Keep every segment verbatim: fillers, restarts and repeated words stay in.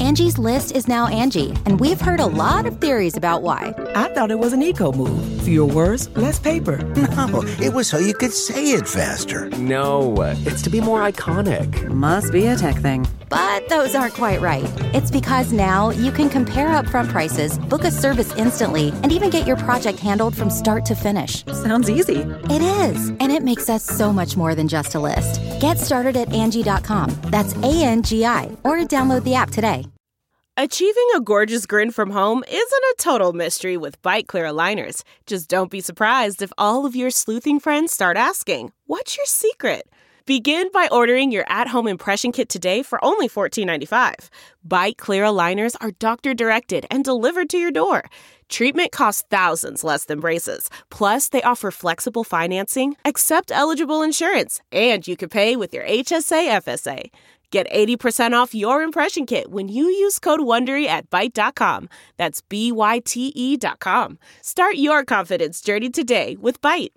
Angie's List is now Angie, and we've heard a lot of theories about why. I thought it was an eco move. Fewer words, less paper. No, it was so you could say it faster. No, it's to be more iconic. Must be a tech thing. But those aren't quite right. It's because now you can compare upfront prices, book a service instantly, and even get your project handled from start to finish. Sounds easy. It is, and it makes us so much more than just a list. Get started at Angie dot com. That's A N G I, or download the app today. Achieving a gorgeous grin from home isn't a total mystery with Byte Clear aligners. Just don't be surprised if all of your sleuthing friends start asking, "What's your secret?" Begin by ordering your at-home impression kit today for only fourteen ninety-five. Byte Clear aligners are doctor-directed and delivered to your door. Treatment costs thousands less than braces. Plus, they offer flexible financing, accept eligible insurance, and you can pay with your H S A F S A. Get eighty percent off your impression kit when you use code WONDERY at Byte dot com. That's B Y T E dot com. Start your confidence journey today with Byte.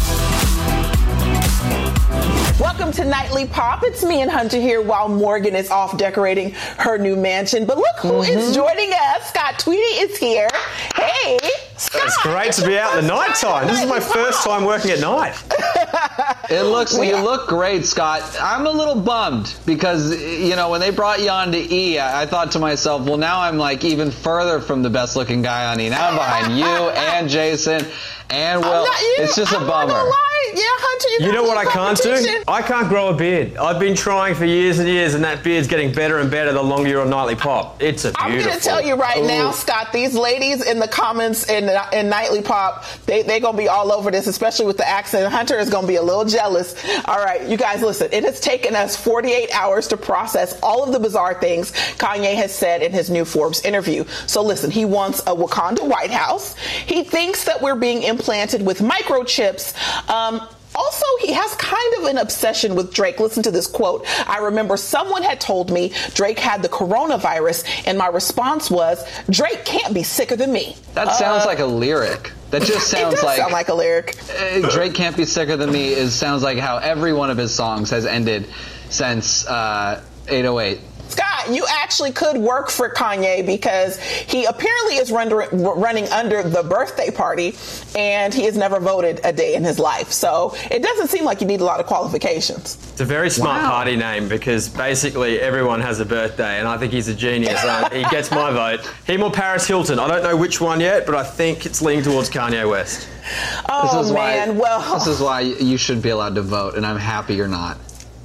Welcome to Nightly Pop. It's me and Hunter here while Morgan is off decorating her new mansion. But look who mm-hmm. is joining us. Scott Tweedy is here. Hey, Scott. It's great to be out in the night time. This is my first time working at night. It looks, We you are- look great, Scott. I'm a little bummed because, you know, when they brought you on to E, I, I thought to myself, well, now I'm like even further from the best looking guy on E. Now I'm behind you and Jason and Will. not you. It's just a I'm bummer. Not gonna lie. Yeah, Hunter, you, You got know a what I little can't do? competition. I can't grow a beard. I've been trying for years and years, and that beard's getting better and better the longer you're on Nightly Pop. It's a beautiful. I'm going to tell you right Ooh. now, Scott, these ladies in the comments in, in Nightly Pop, they, they're going to be all over this, especially with the accent. Hunter is going to be a little jealous. All right, you guys, listen, it has taken us forty-eight hours to process all of the bizarre things Kanye has said in his new Forbes interview. So listen, he wants a Wakanda White House. He thinks that we're being implanted with microchips. Um, Also, he has kind of an obsession with Drake. Listen to this quote. I remember someone had told me Drake had the coronavirus, and my response was, Drake can't be sicker than me. That sounds Uh, like a lyric. That just sounds it does like, sound like a lyric. uh, Drake can't be sicker than me is sounds like how every one of his songs has ended since uh, eight oh eight. Scott, you actually could work for Kanye because he apparently is run- running under the birthday party, and he has never voted a day in his life. So it doesn't seem like you need a lot of qualifications. It's a very smart Wow. party name because basically everyone has a birthday, and I think he's a genius. uh, he gets my vote. Him or Paris Hilton. I don't know which one yet, but I think it's leaning towards Kanye West. Oh, This is man. why, well, This is why you should be allowed to vote, and I'm happy you're not.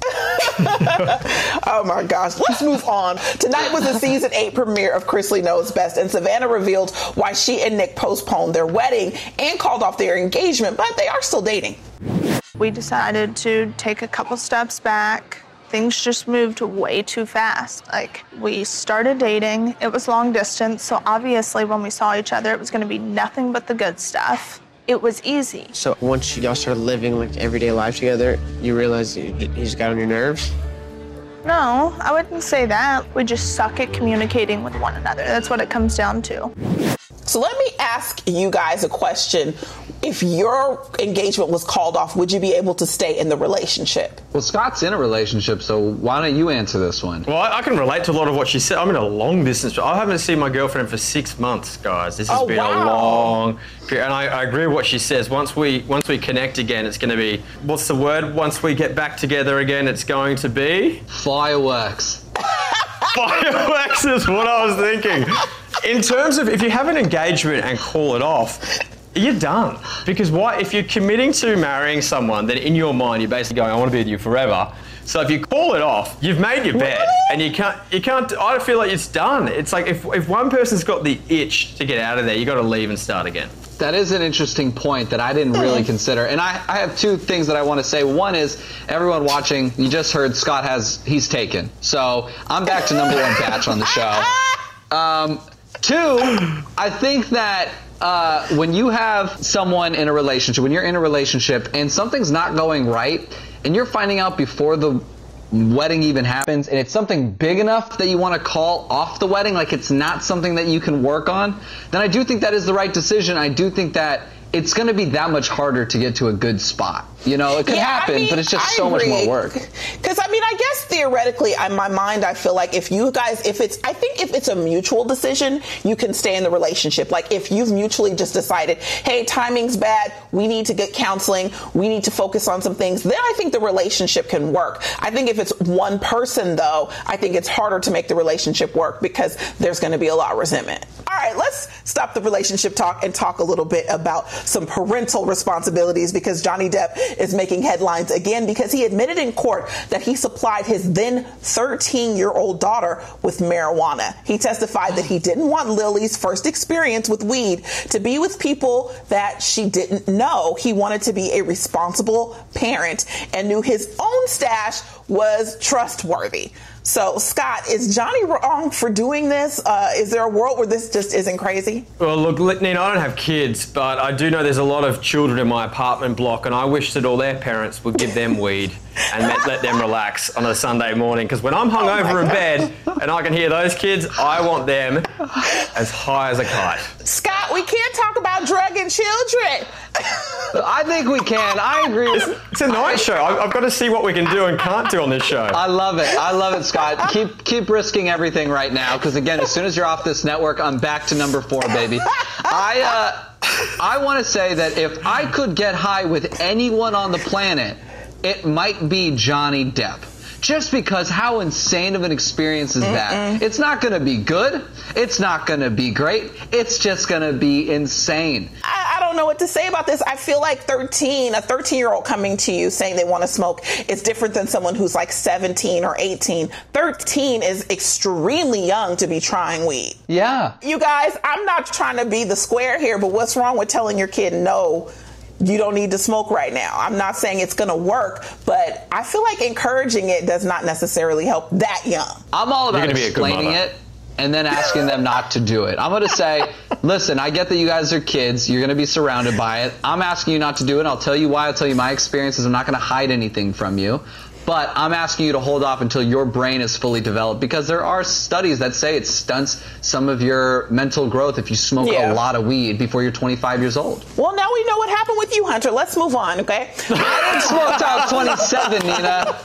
oh my gosh. Let's move on. Tonight was the season eight premiere of Chrisley Knows Best, and Savannah revealed why she and Nick postponed their wedding and called off their engagement, but they are still dating. We decided to take a couple steps back. Things just moved way too fast. Like, we started dating, it was long distance, so obviously when we saw each other, it was gonna be nothing but the good stuff. It was easy. So once y'all started living like everyday life together, you realized he he just got on your nerves? No, I wouldn't say that. We just suck at communicating with one another. That's what it comes down to. So let me ask you guys a question. If your engagement was called off, would you be able to stay in the relationship? Well, Scott's in a relationship, so why don't you answer this one? Well, I, I can relate to a lot of what she said. I'm in a long distance. I haven't seen my girlfriend for six months, guys. This has Oh, been wow. a long period. And I, I agree with what she says. Once we once we connect again, it's going to be, what's the word? Once we get back together again, it's going to be? Fireworks. Fireworks is what I was thinking. In terms of if you have an engagement and call it off, you're done. Because why? If you're committing to marrying someone, then in your mind you're basically going, I want to be with you forever. So if you call it off, you've made your bed, and you can't. You can't. I feel like it's done. It's like if if one person's got the itch to get out of there, you got to leave and start again. That is an interesting point that I didn't really consider. And I, I have two things that I want to say. One is, everyone watching, you just heard Scott has, he's taken. So I'm back to number one batch on the show. Um, two, I think that uh, when you have someone in a relationship, when you're in a relationship and something's not going right, and you're finding out before the wedding even happens, and it's something big enough that you want to call off the wedding, like it's not something that you can work on, then I do think that is the right decision. I do think that it's going to be that much harder to get to a good spot. You know, it could Yeah, happen, I mean, but it's just I so agree. much more work. Because, I mean, I guess theoretically, in my mind, I feel like if you guys, if it's, I think if it's a mutual decision, you can stay in the relationship. Like, if you've mutually just decided, hey, timing's bad, we need to get counseling, we need to focus on some things, then I think the relationship can work. I think if it's one person, though, I think it's harder to make the relationship work because there's going to be a lot of resentment. All right, let's stop the relationship talk and talk a little bit about some parental responsibilities, because Johnny Depp is making headlines again because he admitted in court that he supplied his then thirteen-year-old daughter with marijuana. He testified that he didn't want Lily's first experience with weed to be with people that she didn't know. He wanted to be a responsible parent and knew his own stash was trustworthy. So, Scott, is Johnny wrong for doing this? Uh, is there a world where this just isn't crazy? Well, look, Nina, I don't have kids, but I do know there's a lot of children in my apartment block, and I wish that all their parents would give them weed and let, let them relax on a Sunday morning. Because when I'm hungover Oh in bed and I can hear those kids, I want them as high as a kite. Scott, we can't talk about drugging children. I think we can. I agree. It's, it's a night show. I've, I've got to see what we can do and can't do on this show. I love it. I love it, Scott. Keep keep risking everything right now, because again, as soon as you're off this network, I'm back to number four, baby. I uh, I want to say that if I could get high with anyone on the planet, it might be Johnny Depp. Just because how insane of an experience is that? Mm-mm. It's not going to be good. It's not going to be great. It's just going to be insane. I, I don't know what to say about this. I feel like thirteen, a thirteen-year-old coming to you saying they want to smoke is different than someone who's like seventeen or eighteen. thirteen is extremely young to be trying weed. Yeah. You guys, I'm not trying to be the square here, but what's wrong with telling your kid no? You don't need to smoke right now. I'm not saying it's going to work, but I feel like encouraging it does not necessarily help that young. I'm all about explaining it and then asking them not to do it. I'm going to say, listen, I get that you guys are kids. You're going to be surrounded by it. I'm asking you not to do it. I'll tell you why. I'll tell you my experiences. I'm not going to hide anything from you. But I'm asking you to hold off until your brain is fully developed, because there are studies that say it stunts some of your mental growth if you smoke Yeah. a lot of weed before you're twenty-five years old. Well, now we know what happened with you, Hunter. Let's move on, okay? I didn't smoke till I was twenty-seven, Nina.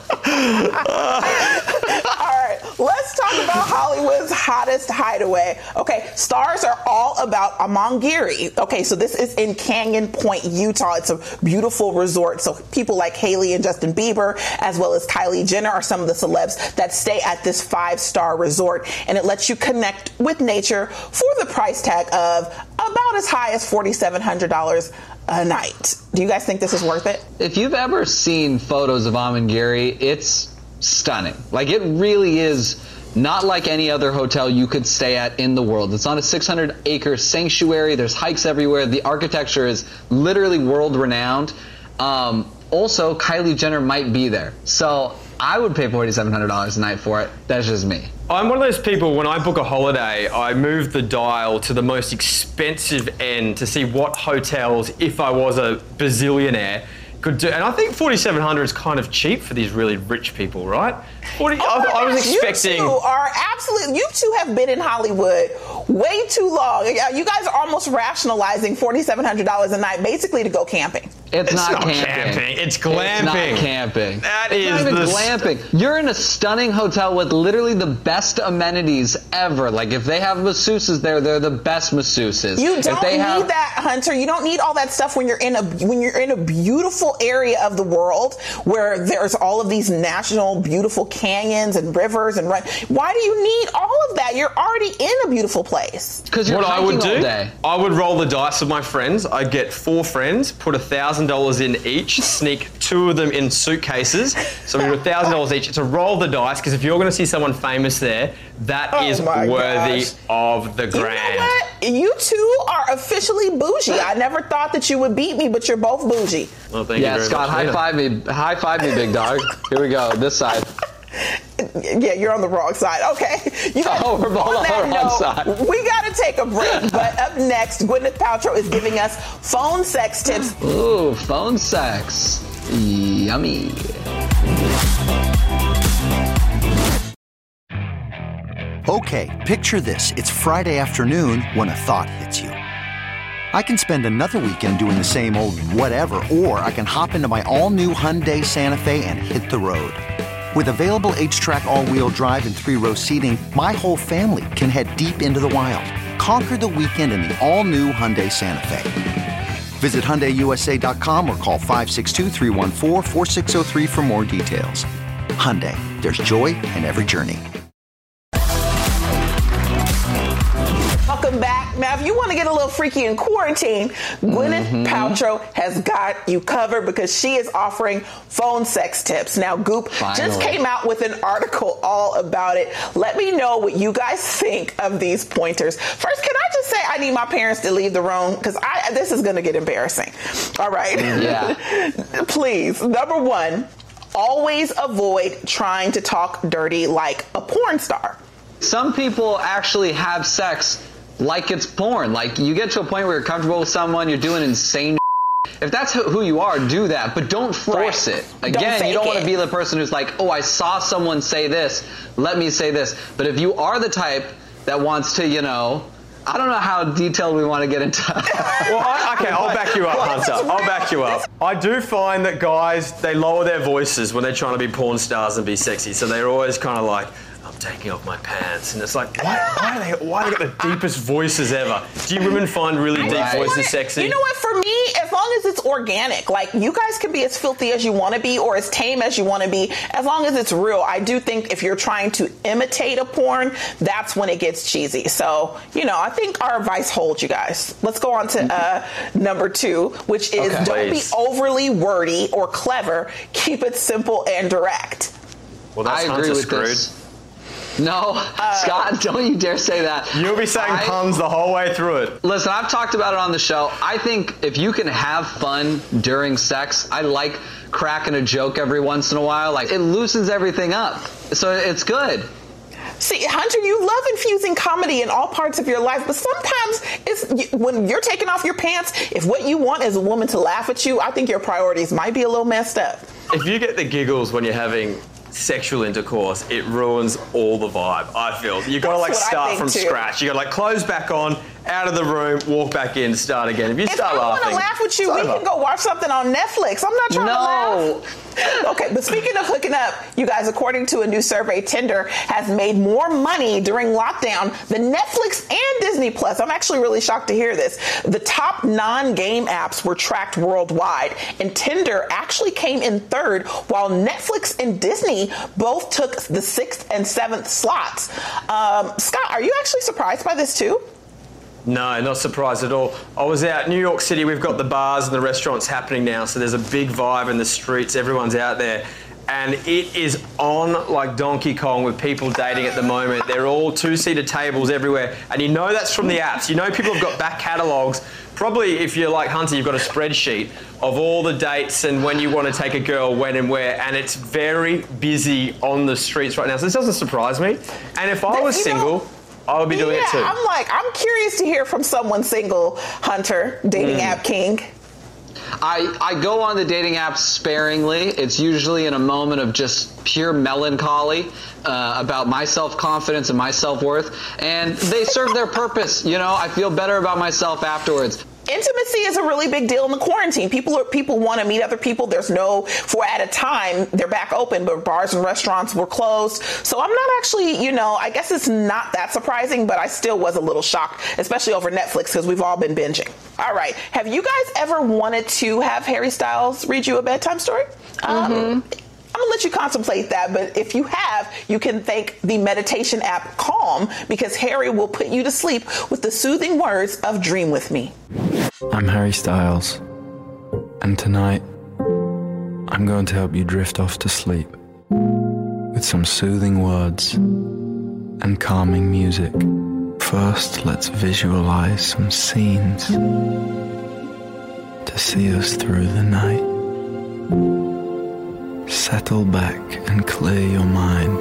All right, let's talk about Hollywood's hottest hideaway. Okay, stars are all about Amangiri. Okay, so this is in Canyon Point, Utah. It's a beautiful resort. So people like Hailey and Justin Bieber, as well as Kylie Jenner, are some of the celebs that stay at this five-star resort. And it lets you connect with nature for the price tag of about as high as four thousand seven hundred dollars a night. Do you guys think this is worth it? If you've ever seen photos of Amangiri, it's stunning. Like, it really is not like any other hotel you could stay at in the world. It's on a six hundred acre sanctuary. There's hikes everywhere. The architecture is literally world renowned. Um, also, Kylie Jenner might be there. So I would pay four thousand seven hundred dollars a night for it. That's just me. I'm one of those people, when I book a holiday, I move the dial to the most expensive end to see what hotels, if I was a bazillionaire, could do. And I think four thousand seven hundred dollars is kind of cheap for these really rich people, right? forty, Oh I, my I was gosh, expecting... You two are absolutely, you two have been in Hollywood way too long. You guys are almost rationalizing four thousand seven hundred dollars a night basically to go camping. It's, It's not, not camping. camping, it's glamping. It's not camping. That it's is not even the glamping. You're in a stunning hotel with literally the best amenities ever. Like, if they have masseuses there, they're the best masseuses. You if don't they need have... that, Hunter. You don't need all that stuff when you're in a when you're in a beautiful area of the world where there's all of these national beautiful canyons and rivers and run. Why do you need all of that? You're already in a beautiful place. Because you're What I would hiking all do, day. I would roll the dice with my friends. I'd get four friends, put one thousand dollars in each, sneak two of them in suitcases. So we do one thousand dollars each. It's a roll the dice, because if you're going to see someone famous there, that Oh is my worthy gosh. of the grand. You know what? You two are officially bougie. I never thought that you would beat me, but you're both bougie. Well, thank Yeah, you very Scott, much. high Nina. five me. High five me, big dog. Here we go. This side. Yeah, you're on the wrong side. Okay. You guys, Oh, we're both on the that wrong note, side. we got to take a break. But up next, Gwyneth Paltrow is giving us phone sex tips. Ooh, phone sex. Yummy. Okay, picture this. It's Friday afternoon when a thought hits you. I can spend another weekend doing the same old whatever, or I can hop into my all-new Hyundai Santa Fe and hit the road. With available H-Track all-wheel drive and three-row seating, my whole family can head deep into the wild. Conquer the weekend in the all-new Hyundai Santa Fe. Visit Hyundai U S A dot com or call five six two, three one four, four six zero three for more details. Hyundai, there's joy in every journey. Welcome back. Now, if you want to get a little freaky in quarantine, Gwyneth mm-hmm. Paltrow has got you covered because she is offering phone sex tips. Now, Goop Finally. just came out with an article all about it. Let me know what you guys think of these pointers. First, can I just say I need my parents to leave the room because I this is going to get embarrassing. All right? Yeah. Please. Number one, always avoid trying to talk dirty like a porn star. Some people actually have sex like it's porn. Like, you get to a point where you're comfortable with someone, you're doing insane shit. If that's who you are, do that, but don't force right. it. Again, don't you don't want to be the person who's like, oh, I saw someone say this, let me say this. But if you are the type that wants to, you know, I don't know how detailed we want to get into. Well, I, okay, I'll back you up, Hunter. I'll back you up. I do find that guys, they lower their voices when they're trying to be porn stars and be sexy, so they're always kind of like, taking off my pants, and it's like, why, why are they why are they got the deepest voices ever? Do you women find really deep right. voices sexy? You know what, for me, as long as it's organic, like, you guys can be as filthy as you want to be or as tame as you want to be, as long as it's real. I do think if you're trying to imitate a porn, that's when it gets cheesy. So, you know, I think our advice holds, you guys. Let's go on to uh, number two, which is okay, don't please. be overly wordy or clever. Keep it simple and direct. Well, that's I agree Hunter with screwed. This. No, uh, Scott, don't you dare say that. You'll be saying I, puns the whole way through it. Listen, I've talked about it on the show. I think if you can have fun during sex, I like cracking a joke every once in a while. Like, it loosens everything up. So it's good. See, Hunter, you love infusing comedy in all parts of your life, but sometimes it's when you're taking off your pants, if what you want is a woman to laugh at you, I think your priorities might be a little messed up. If you get the giggles when you're having sexual intercourse, it ruins all the vibe, I feel. You gotta like start from too. scratch. You gotta like close back on, out of the room, walk back in, start again. If you if start I laughing, want to laugh with you, we over. can go watch something on Netflix. I'm not trying no. to laugh. Okay, but speaking of hooking up, you guys, according to a new survey, Tinder has made more money during lockdown than Netflix and Disney Plus. I'm actually really shocked to hear this. The top non-game apps were tracked worldwide, and Tinder actually came in third, while Netflix and Disney both took the sixth and seventh slots. Um, Scott, are you actually surprised by this too? No, not surprised at all. I was out in New York City. We've got the bars and the restaurants happening now, so there's a big vibe in the streets. Everyone's out there. And it is on like Donkey Kong with people dating at the moment. They're all two-seater tables everywhere. And you know that's from the apps. You know people have got back catalogs. Probably if you're like Hunter, you've got a spreadsheet of all the dates and when you want to take a girl, when and where. And it's very busy on the streets right now. So this doesn't surprise me. And if I was you single... Know, I would be doing yeah, it too. I'm like, I'm curious to hear from someone single, Hunter, dating mm. app king. I, I go on the dating apps sparingly. It's usually in a moment of just pure melancholy uh, about my self-confidence and my self-worth. And they serve their purpose. You know, I feel better about myself afterwards. Intimacy is a really big deal in the quarantine. People are, people want to meet other people. There's no, for at a time, they're back open, but bars and restaurants were closed. So I'm not actually, you know, I guess it's not that surprising, but I still was a little shocked, especially over Netflix, because we've all been binging. All right. Have you guys ever wanted to have Harry Styles read you a bedtime story? Mm-hmm. Um, I'm gonna let you contemplate that, but if you have, you can thank the meditation app Calm, because Harry will put you to sleep with the soothing words of Dream With Me. I'm Harry Styles, and tonight I'm going to help you drift off to sleep with some soothing words and calming music. First, let's visualize some scenes to see us through the night. Settle back and clear your mind.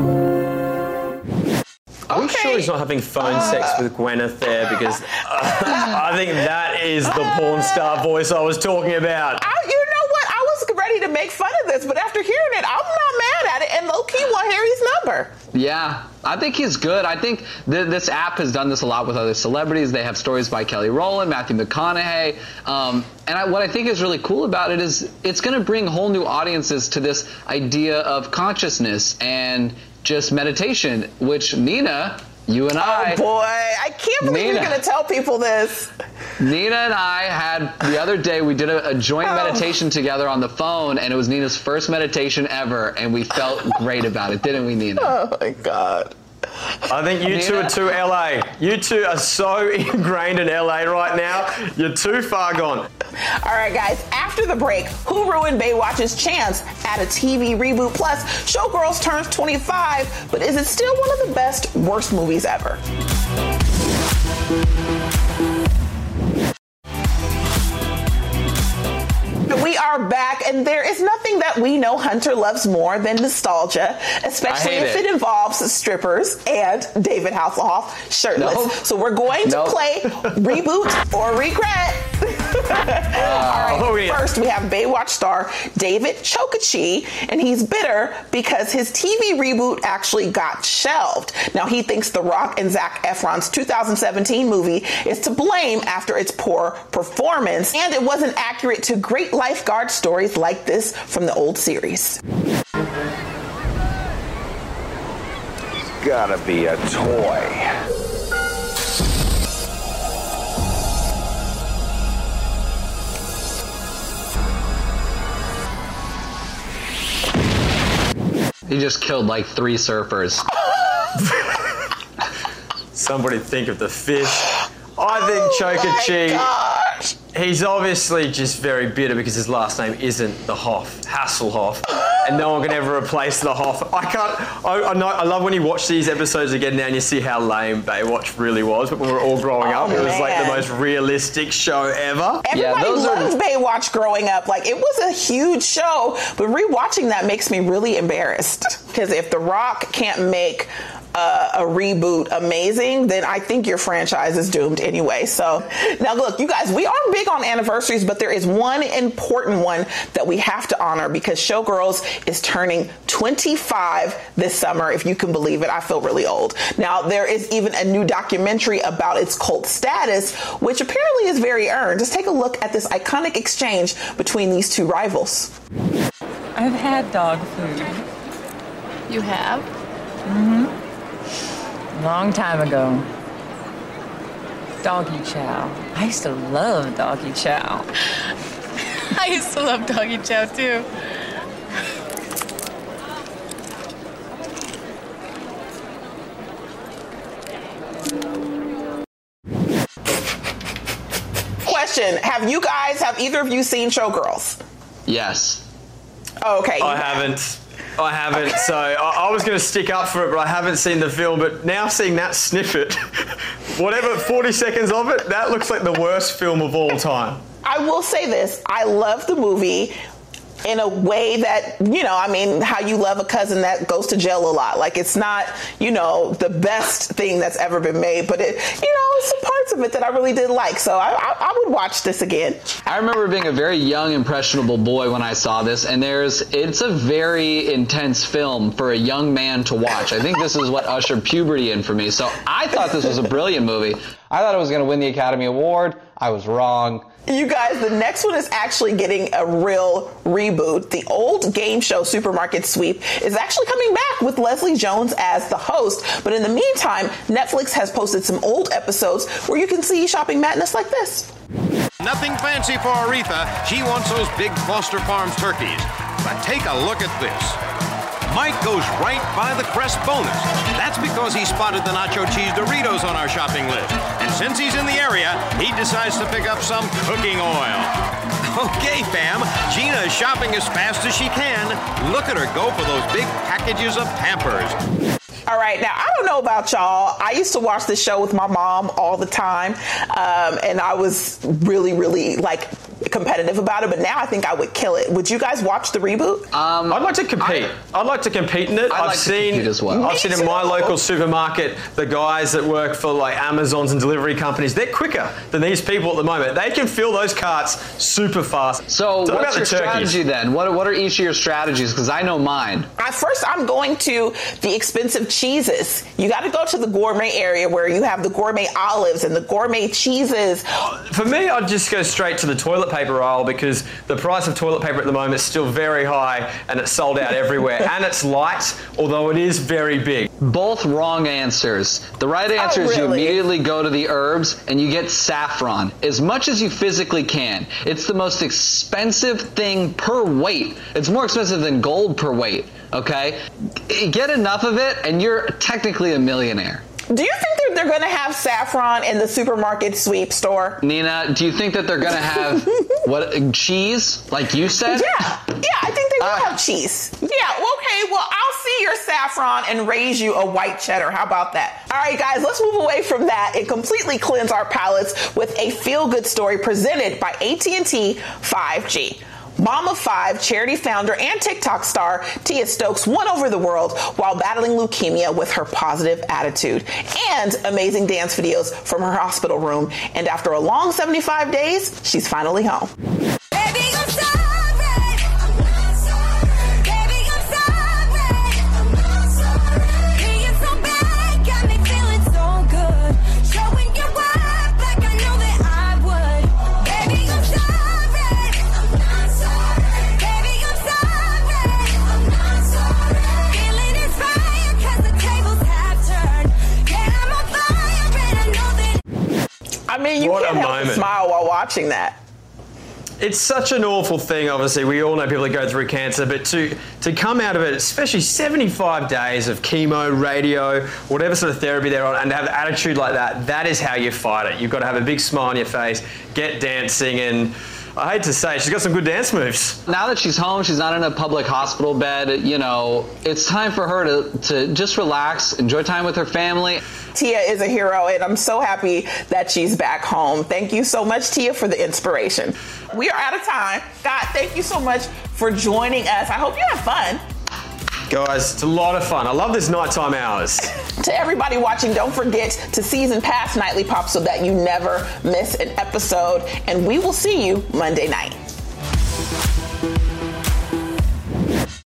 Are we sure he's not having phone sex with Gwyneth there? Because uh, I think that is the porn star voice I was talking about. I, you know what? I was ready to make fun of this, but after hearing it, I'm not mad at it, and low-key want Harry's number. Yeah, I think he's good. I think th- this app has done this a lot with other celebrities. They have stories by Kelly Rowland, Matthew McConaughey. Um, and I, what I think is really cool about it is it's going to bring whole new audiences to this idea of consciousness and just meditation, which Nina, you and I... Oh, boy. I can't believe Nina, you're going to tell people this. Nina and I had, the other day, we did a, a joint oh. meditation together on the phone, and it was Nina's first meditation ever, and we felt great about it, didn't we, Nina? Oh, my God. I think you Nina? two are too L A. You two are so ingrained in L A right now. You're too far gone. All right, guys. After the break, who ruined Baywatch's chance at a T V reboot? Plus, Showgirls turns twenty-five, but is it still one of the best, worst movies ever? We are back, and there is nothing that we know Hunter loves more than nostalgia, especially if it. it involves strippers and David Hasselhoff shirtless. Nope. So we're going to nope. play Reboot or Regret. uh, All right, first we have Baywatch star David Chokachi, and he's bitter because his T V reboot actually got shelved. Now, he thinks The Rock and Zac Efron's two thousand seventeen movie is to blame after its poor performance, and it wasn't accurate to great lifeguard stories like this from the old series. It's gotta be a toy. He just killed like three surfers. Somebody think of the fish. I think Chokachi, oh he's obviously just very bitter because his last name isn't the Hoff, Hasselhoff, and no one can ever replace the Hoff. I can't, I, I, know, I love when you watch these episodes again now and you see how lame Baywatch really was, but when we were all growing oh, up, man. It was like the most realistic show ever. Everybody yeah, those loved are... Baywatch growing up. Like, it was a huge show, but rewatching that makes me really embarrassed. Because if The Rock can't make Uh, a reboot amazing, then I think your franchise is doomed anyway. So now look, you guys, we are big on anniversaries, but there is one important one that we have to honor because Showgirls is turning twenty-five this summer, if you can believe it. I feel really old. Now, there is even a new documentary about its cult status, which apparently is very earned. Just take a look at this iconic exchange between these two rivals. I've had dog food. You have? Mm-hmm. Long time ago. Doggy chow. I used to love doggy chow. I used to love doggy chow too. Question, have you guys, have either of you seen Showgirls? Yes. Oh, okay. I haven't. I haven't, okay. so I, I was going to stick up for it, but I haven't seen the film. But now seeing that snippet, whatever, forty seconds of it, that looks like the worst film of all time. I will say this, I love the movie in a way that, you know, I mean, how you love a cousin that goes to jail a lot. Like, it's not, you know, the best thing that's ever been made, but it, you know, some parts of it that I really did like. So I, I, I would watch this again. I remember being a very young, impressionable boy when I saw this, and there's, it's a very intense film for a young man to watch. I think this is what ushered puberty in for me. So I thought this was a brilliant movie. I thought it was going to win the Academy Award. I was wrong. You guys, the next one is actually getting a real reboot. The old game show Supermarket Sweep is actually coming back with Leslie Jones as the host. But in the meantime, Netflix has posted some old episodes where you can see shopping madness like this. Nothing fancy for Aretha. She wants those big Foster Farms turkeys. But take a look at this. Mike goes right by the Crest bonus. That's because he spotted the nacho cheese Doritos on our shopping list. And since he's in the area, he decides to pick up some cooking oil. Okay, fam, Gina is shopping as fast as she can. Look at her go for those big packages of Pampers. All right, now, I don't know about y'all. I used to watch this show with my mom all the time, um, and I was really, really, like, competitive about it, but now I think I would kill it. Would you guys watch the reboot? Um, I'd like to compete. I, I'd like to compete in it. I'd I've like to seen compete as well. I've Me seen too. in my local supermarket the guys that work for like Amazons and delivery companies. They're quicker than these people at the moment. They can fill those carts super fast. So Talk what's about your the turkeys. strategy then? What, what are each of your strategies? Because I know mine. At first, I'm going to the expensive cheeses. You got to go to the gourmet area where you have the gourmet olives and the gourmet cheeses. For me, I'd just go straight to the toilet paper aisle because the price of toilet paper at the moment is still very high and it's sold out everywhere. And it's light, although it is very big. Both wrong answers. The right answer Oh, is you really? immediately go to the herbs and you get saffron as much as you physically can. It's the most expensive thing per weight. It's more expensive than gold per weight, okay? Get enough of it and you're technically a millionaire. Do you think that they're going to have saffron in the supermarket sweep store? Nina, do you think that they're going to have what cheese, like you said? Yeah, yeah, I think they will Uh, have cheese. Yeah, okay, well, I'll see your saffron and raise you a white cheddar. How about that? All right, guys, let's move away from that and completely cleanse our palates with a feel-good story presented by A T and T five G. Mom of five, charity founder, and TikTok star Tia Stokes won over the world while battling leukemia with her positive attitude and amazing dance videos from her hospital room. And after a long seventy-five days, she's finally home. Baby, I'm sorry. I'm not sorry. Baby, I'm sorry. I'm not sorry. Being so bad got me feeling so good. Showing you up like I know that I would. Baby, I'm sorry. I'm not sorry. Baby, I'm sorry. I'm not sorry. Feeling inspired 'cause the tables have turned. Yeah, I'm on fire and I know that. I mean, you What can't a help but moment. smile while watching that. It's such an awful thing, obviously. We all know people that go through cancer, but to, to come out of it, especially seventy-five days of chemo, radio, whatever sort of therapy they're on, and to have an attitude like that, that is how you fight it. You've got to have a big smile on your face, get dancing, and I hate to say, she's got some good dance moves. Now that she's home, she's not in a public hospital bed, you know, it's time for her to, to just relax, enjoy time with her family. Tia is a hero, and I'm so happy that she's back home. Thank you so much, Tia, for the inspiration. We are out of time. Scott, thank you so much for joining us. I hope you have fun. Guys, it's a lot of fun. I love this nighttime hours. To everybody watching, don't forget to season pass Nightly Pop so that you never miss an episode. And we will see you Monday night.